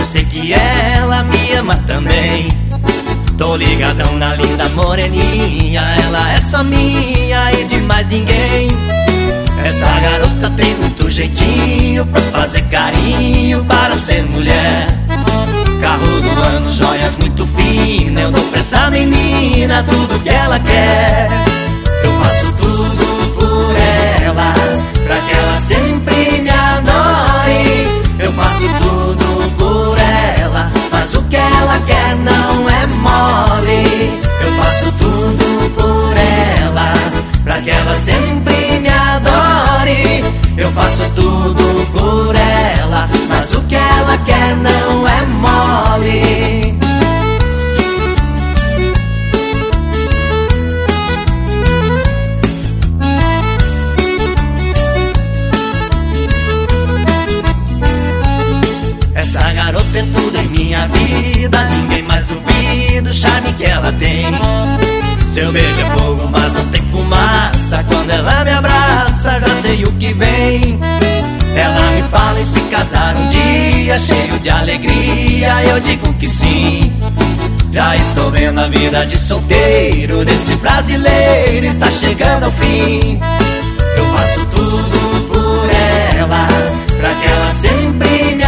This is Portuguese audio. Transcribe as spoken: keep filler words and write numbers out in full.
eu sei que ela me ama também. Tô ligadão na linda moreninha, ela é só minha e de mais ninguém. Essa garota tem muito jeitinho pra fazer carinho, para ser mulher. Carro do ano, joias muito finas, eu dou pra essa menina tudo que ela quer. Eu faço tudo por ela, pra que ela sempre me adore. Eu faço tudo por ela, mas o que ela quer não é mole. Eu faço tudo por ela, pra que ela sempre me adore. Eu faço tudo por ela, mas o que ela quer não é mole. Essa garota é tudo em minha vida, ninguém mais duvida o charme que ela tem. Seu beijo é fogo, mas não tem fumaça. Quando ela me abraça, já sei o que vem. Ela me fala em se casar um dia, cheio de alegria, eu digo que sim. Já estou vendo a vida de solteiro desse brasileiro, está chegando ao fim. Eu faço tudo por ela, pra que ela sempre me